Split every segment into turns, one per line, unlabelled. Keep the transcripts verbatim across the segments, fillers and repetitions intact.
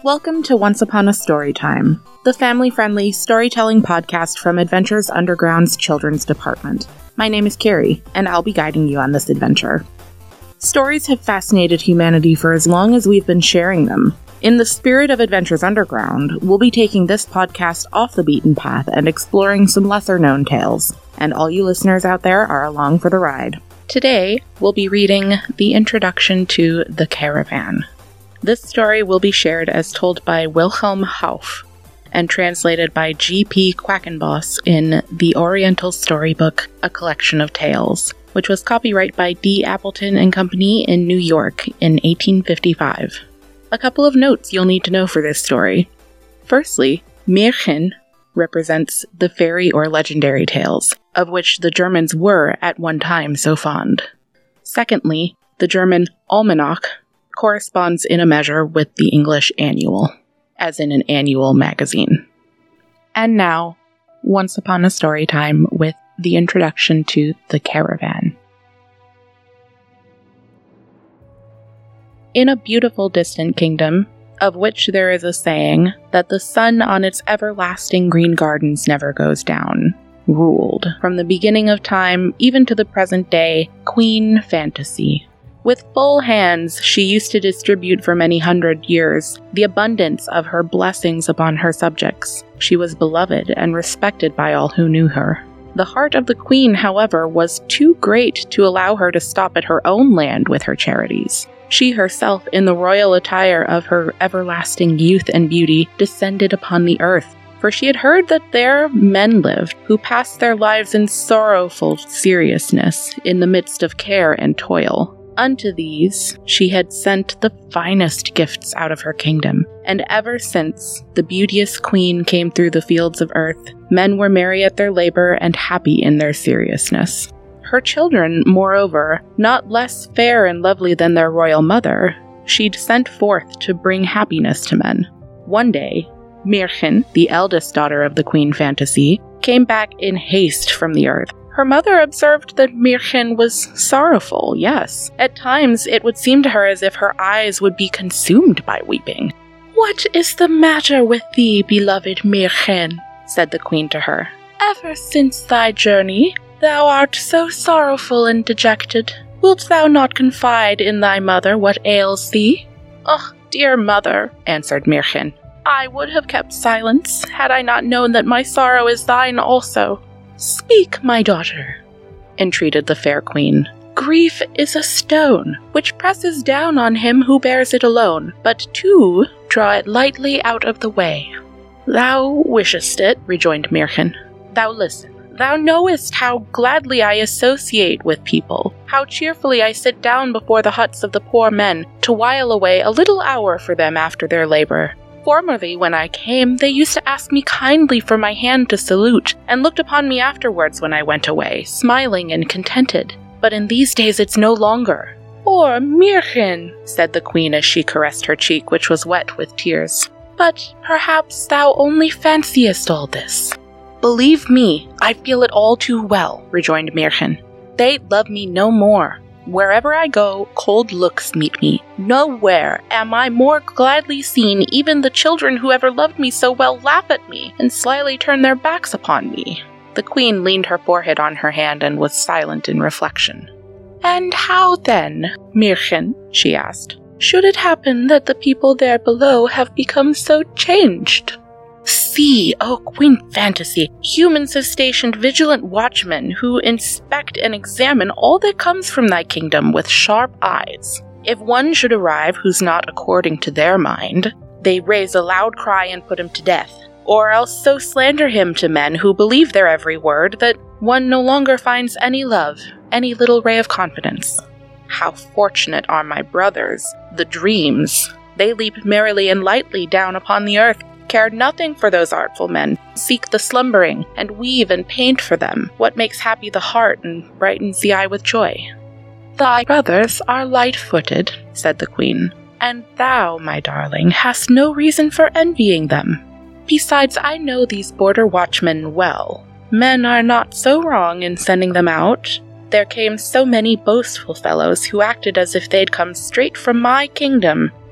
Welcome to Once Upon a Storytime, the family-friendly storytelling podcast from Adventures Underground's Children's Department. My name is Carrie, and I'll be guiding you on this adventure. Stories have fascinated humanity for as long as we've been sharing them. In the spirit of Adventures Underground, we'll be taking this podcast off the beaten path and exploring some lesser-known tales, and all you listeners out there are along for the ride. Today, we'll be reading the introduction to The Caravan. This story will be shared as told by Wilhelm Hauff and translated by G P Quackenboss in The Oriental Storybook, A Collection of Tales, which was copyright by D. Appleton and Company in New York in eighteen fifty-five. A couple of notes you'll need to know for this story. Firstly, Märchen represents the fairy or legendary tales, of which the Germans were at one time so fond. Secondly, the German Almanach corresponds in a measure with the English annual, as in an annual magazine. And now, Once Upon a Storytime with the introduction to The Caravan. In a beautiful distant kingdom, of which there is a saying that the sun on its everlasting green gardens never goes down, ruled, from the beginning of time even to the present day, Queen Fantasy. With full hands, she used to distribute for many hundred years the abundance of her blessings upon her subjects. She was beloved and respected by all who knew her. The heart of the queen, however, was too great to allow her to stop at her own land with her charities. She herself, in the royal attire of her everlasting youth and beauty, descended upon the earth, for she had heard that there men lived who passed their lives in sorrowful seriousness in the midst of care and toil. Unto these she had sent the finest gifts out of her kingdom, and ever since the beauteous queen came through the fields of earth, men were merry at their labor and happy in their seriousness. Her children, moreover, not less fair and lovely than their royal mother, she'd sent forth to bring happiness to men. One day, Märchen, the eldest daughter of the Queen Fantasy, came back in haste from the earth. Her mother observed that Märchen was sorrowful, yes. At times, it would seem to her as if her eyes would be consumed by weeping. "What is the matter with thee, beloved Märchen?" said the queen to her. "Ever since thy journey, thou art so sorrowful and dejected. Wilt thou not confide in thy mother what ails thee?" "Oh, dear mother," answered Märchen, "I would have kept silence, had I not known that my sorrow is thine also." "Speak, my daughter," entreated the fair queen. "Grief is a stone, which presses down on him who bears it alone, but two draw it lightly out of the way." "Thou wishest it," rejoined Märchen. "Thou listen. Thou knowest how gladly I associate with people, how cheerfully I sit down before the huts of the poor men to while away a little hour for them after their labor. Formerly, when I came, they used to ask me kindly for my hand to salute, and looked upon me afterwards when I went away, smiling and contented. But in these days it's no longer." "Poor Märchen," said the queen as she caressed her cheek, which was wet with tears. "But perhaps thou only fanciest all this." "Believe me, I feel it all too well," rejoined Märchen. "They love me no more. Wherever I go, cold looks meet me. Nowhere am I more gladly seen. Even the children who ever loved me so well laugh at me, and slyly turn their backs upon me." The queen leaned her forehead on her hand and was silent in reflection. "And how then, Märchen," she asked, "should it happen that the people there below have become so changed?" "See, O Queen Fantasy, humans have stationed vigilant watchmen who inspect and examine all that comes from thy kingdom with sharp eyes. If one should arrive who's not according to their mind, they raise a loud cry and put him to death, or else so slander him to men who believe their every word that one no longer finds any love, any little ray of confidence. How fortunate are my brothers, the dreams! They leap merrily and lightly down upon the earth, care nothing for those artful men, seek the slumbering, and weave and paint for them what makes happy the heart and brightens the eye with joy." "Thy brothers are light-footed," said the queen, "and thou, my darling, hast no reason for envying them. Besides, I know these border watchmen well. Men are not so wrong in sending them out. There came so many boastful fellows who acted as if they'd come straight from my kingdom.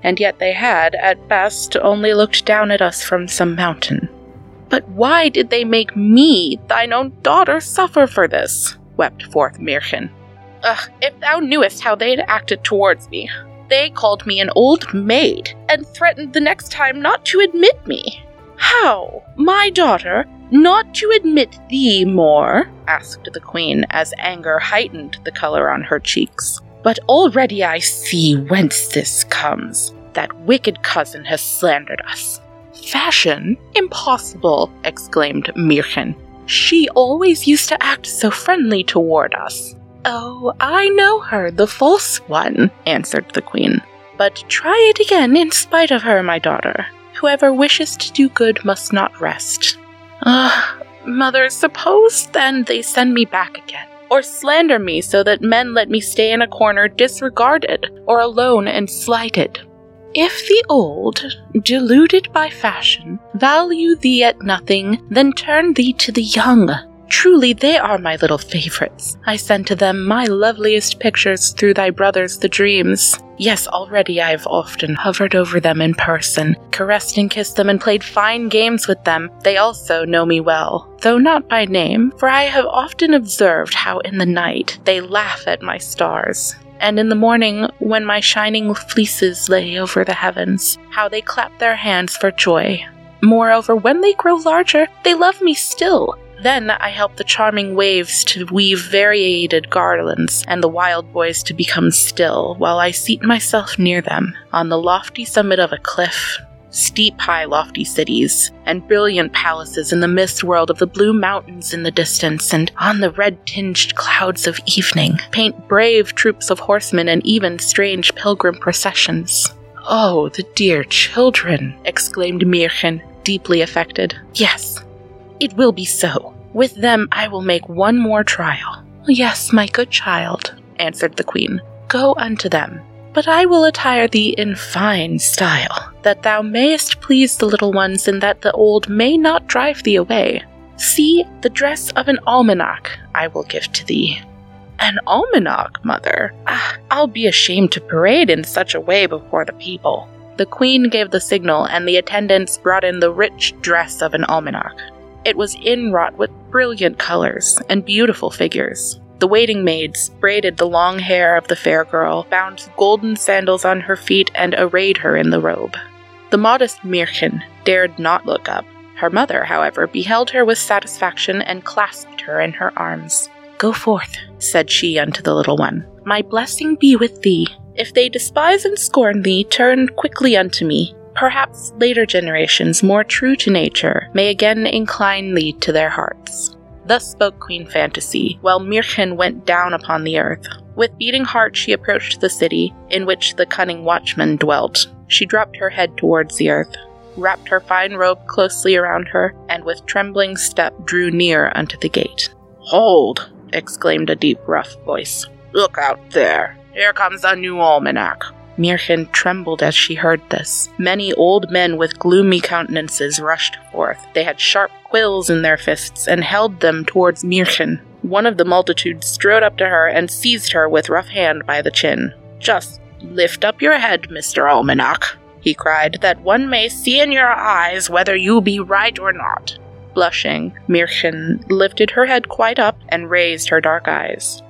and yet they had, at best, only looked down at us from some mountain. But why did they make me, thine own daughter, suffer for this? Wept forth Mirchen. Ugh, if thou knewest how they had acted towards me. They called me an old maid, and threatened the next time not to admit me. How, my daughter, not to admit thee more? Asked the queen, as anger heightened the color on her cheeks. But already I see whence this comes. That wicked cousin has slandered us. Fashion? Impossible, exclaimed Mirchen. She always used to act so friendly toward us. Oh, I know her, the false one, answered the queen. But try it again in spite of her, my daughter. Whoever wishes to do good must not rest. Ah, uh, mother, suppose then they send me back again, or slander me so that men let me stay in a corner disregarded, or alone and slighted. If the old, deluded by fashion, value thee at nothing, then turn thee to the young. Truly they are my little favorites. I send to them my loveliest pictures through thy brothers the dreams. Yes, already I have often hovered over them in person, caressed and kissed them, and played fine games with them. They also know me well, though not by name, for I have often observed how in the night they laugh at my stars, and in the morning, when my shining fleeces lay over the heavens, how they clap their hands for joy. Moreover, when they grow larger, they love me still. Then I help the charming waves to weave variegated garlands, and the wild boys to become still, while I seat myself near them, on the lofty summit of a cliff. Steep, high, lofty cities, and brilliant palaces in the mist world of the blue mountains in the distance, and on the red-tinged clouds of evening, paint brave troops of horsemen and even strange pilgrim processions. Oh, the dear children, exclaimed Mirchen, deeply affected. Yes, it will be so. With them I will make one more trial. Yes, my good child, answered the queen. Go unto them. But I will attire thee in fine style, that thou mayest please the little ones, and that the old may not drive thee away. See, the dress of an almanac I will give to thee. An almanac, mother? Ah, I'll be ashamed to parade in such a way before the people. The queen gave the signal, and the attendants brought in the rich dress of an almanac. It was inwrought with brilliant colors and beautiful figures. The waiting maids braided the long hair of the fair girl, bound golden sandals on her feet, and arrayed her in the robe. The modest Mirchen dared not look up. Her mother, however, beheld her with satisfaction and clasped her in her arms. Go forth, said she unto the little one. My blessing be with thee. If they despise and scorn thee, turn quickly unto me. Perhaps later generations, more true to nature, may again incline thee to their hearts. Thus spoke Queen Fantasy, while Mirchen went down upon the earth. With beating heart she approached the city, in which the cunning watchman dwelt. She dropped her head towards the earth, wrapped her fine robe closely around her, and with trembling step drew near unto the gate. Hold! Exclaimed a deep, rough voice. Look out there! Here comes a new almanac! Mirchen trembled as she heard this. Many old men with gloomy countenances rushed forth. They had sharp quills in their fists and held them towards Mirchen. One of the multitude strode up to her and seized her with rough hand by the chin. Just lift up your head, Mister Almanac, he cried, that one may see in your eyes whether you be right or not. Blushing, Mirchen lifted her head quite up and raised her dark eyes.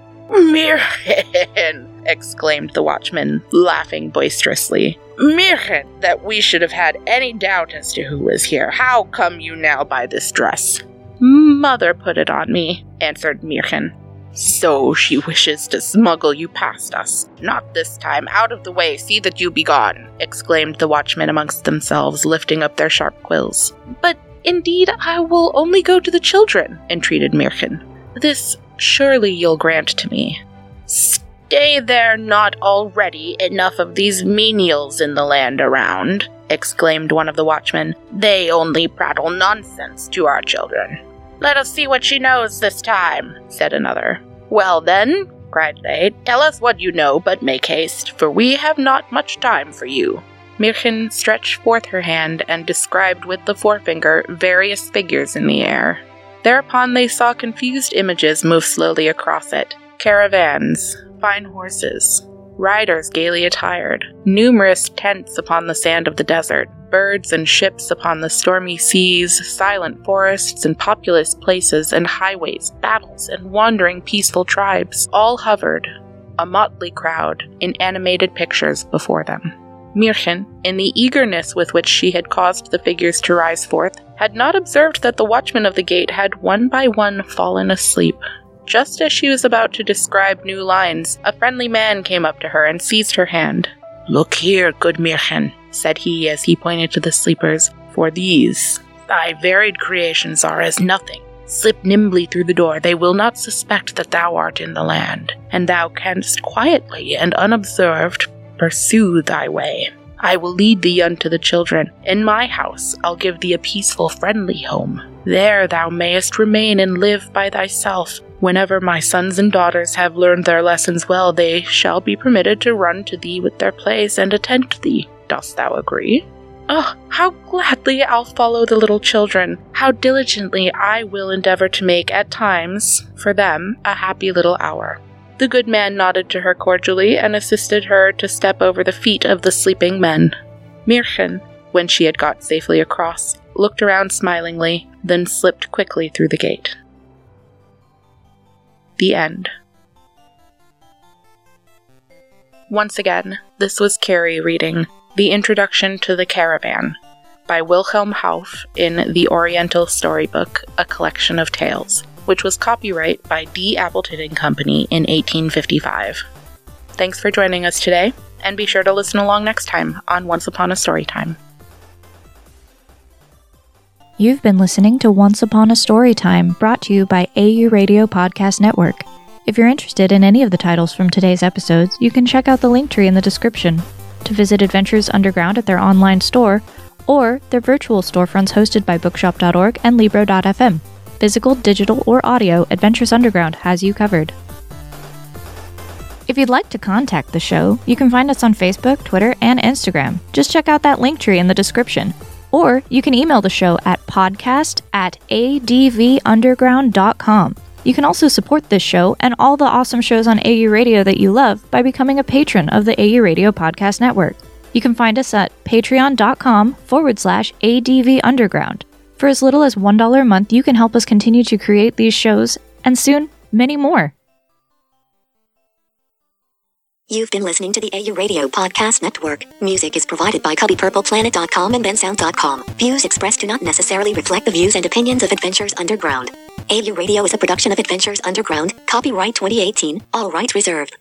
Mirchen! Exclaimed the watchman, laughing boisterously. Mirchen, that we should have had any doubt as to who was here. How come you now by this dress? Mother put it on me, answered Mirchen. So she wishes to smuggle you past us. Not this time. Out of the way. See that you be gone, exclaimed the watchmen amongst themselves, lifting up their sharp quills. But indeed I will only go to the children, entreated Mirchen. This surely you'll grant to me. Stay there not already enough of these menials in the land around, exclaimed one of the watchmen. They only prattle nonsense to our children. Let us see what she knows this time, said another. Well then, cried they, tell us what you know, but make haste, for we have not much time for you. Mirchen stretched forth her hand and described with the forefinger various figures in the air. Thereupon they saw confused images move slowly across it. Caravans, fine horses, riders gaily attired, numerous tents upon the sand of the desert, birds and ships upon the stormy seas, silent forests and populous places and highways, battles and wandering peaceful tribes, all hovered, a motley crowd, in animated pictures before them. Myrchen, in the eagerness with which she had caused the figures to rise forth, had not observed that the watchmen of the gate had one by one fallen asleep. Just as she was about to describe new lines, a friendly man came up to her and seized her hand. "Look here, good Myrchen," said he as he pointed to the sleepers, "for these, thy varied creations are as nothing. Slip nimbly through the door, they will not suspect that thou art in the land, and thou canst quietly and unobserved pursue thy way. I will lead thee unto the children. In my house I'll give thee a peaceful, friendly home. There thou mayest remain and live by thyself. Whenever my sons and daughters have learned their lessons well, they shall be permitted to run to thee with their plays and attend thee. Dost thou agree?" "Oh, how gladly I'll follow the little children. How diligently I will endeavor to make, at times, for them, a happy little hour." The good man nodded to her cordially and assisted her to step over the feet of the sleeping men. Myrchen, when she had got safely across, looked around smilingly, then slipped quickly through the gate. The end. Once again, this was Carrie reading The Introduction to the Caravan by Wilhelm Hauff in The Oriental Storybook, a Collection of Tales, which was copyright by D. Appleton and Company in eighteen fifty-five. Thanks for joining us today, and be sure to listen along next time on Once Upon a Storytime.
You've been listening to Once Upon a Storytime, brought to you by A U Radio Podcast Network. If you're interested in any of the titles from today's episodes, you can check out the link tree in the description to visit Adventures Underground at their online store, or their virtual storefronts hosted by bookshop dot org and libro dot f m. Physical, digital, or audio, Adventures Underground has you covered. If you'd like to contact the show, you can find us on Facebook, Twitter, and Instagram. Just check out that link tree in the description. Or you can email the show at podcast at a d v underground dot com. You can also support this show and all the awesome shows on A U Radio that you love by becoming a patron of the A U Radio Podcast Network. You can find us at patreon.com forward slash advunderground. For as little as one dollar a month, you can help us continue to create these shows, and soon, many more.
You've been listening to the A U Radio Podcast Network. Music is provided by Cubby Purple Planet dot com and bensound dot com. Views expressed do not necessarily reflect the views and opinions of Adventures Underground. A U Radio is a production of Adventures Underground. Copyright twenty eighteen. All rights reserved.